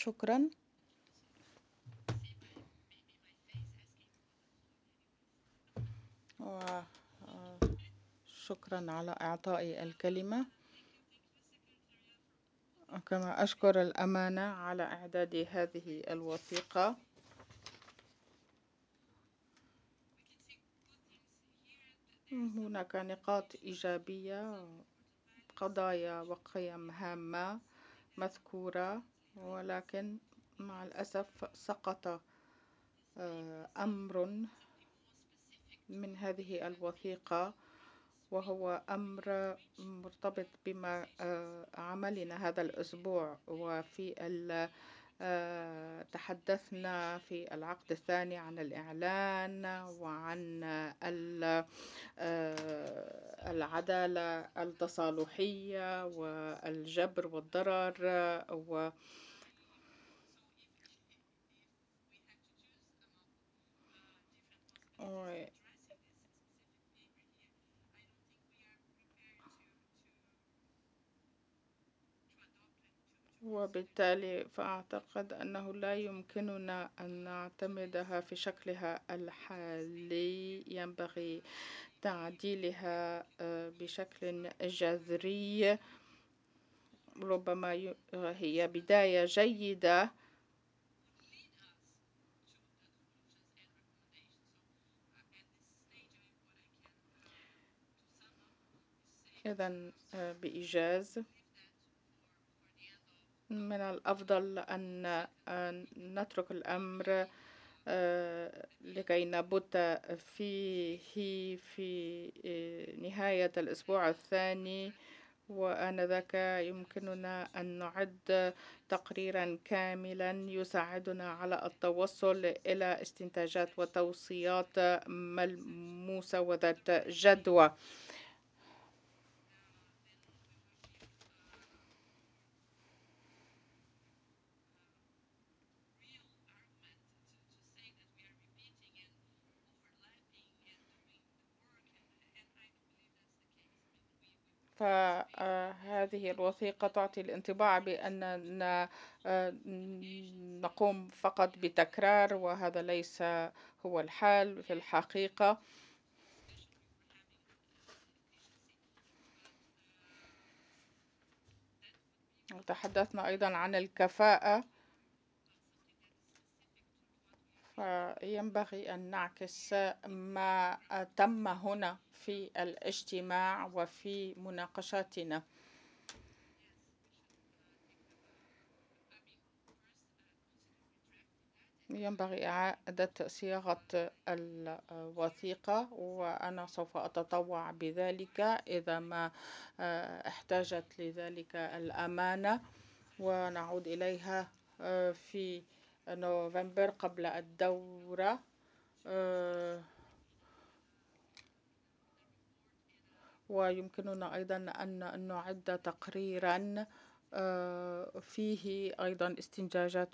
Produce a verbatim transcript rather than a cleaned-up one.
شكرا. وشكرا على إعطائي الكلمة. كما أشكر الأمانة على إعداد هذه الوثيقة. هناك نقاط إيجابية، قضايا وقيم هامة مذكورة، ولكن مع الأسف سقط أمر من هذه الوثيقة، وهو أمر مرتبط بما عملنا هذا الأسبوع. وفي تحدثنا في العقد الثاني عن الإعلان وعن العدالة التصالحية والجبر والضرر و وبالتالي فأعتقد أنه لا يمكننا أن نعتمدها في شكلها الحالي، ينبغي تعديلها بشكل جذري. ربما هي بداية جيدة، إذن بإيجاز من الأفضل أن نترك الأمر لكي نبت فيه في نهاية الأسبوع الثاني، وآنذاك يمكننا أن نعد تقريرا كاملا يساعدنا على التوصل إلى استنتاجات وتوصيات ملموسة وذات جدوى. فهذه الوثيقة تعطي الانطباع بأننا نقوم فقط بتكرار، وهذا ليس هو الحال في الحقيقة. وتحدثنا أيضا عن الكفاءة، فينبغي أن نعكس ما تم هنا في الاجتماع وفي مناقشاتنا. ينبغي إعادة صياغة الوثيقة، وأنا سوف أتطوع بذلك إذا ما احتاجت لذلك الأمانة، ونعود إليها في نوفمبر قبل الدورة. ويمكننا أيضا أن نعد تقريرا فيه أيضا استنتاجات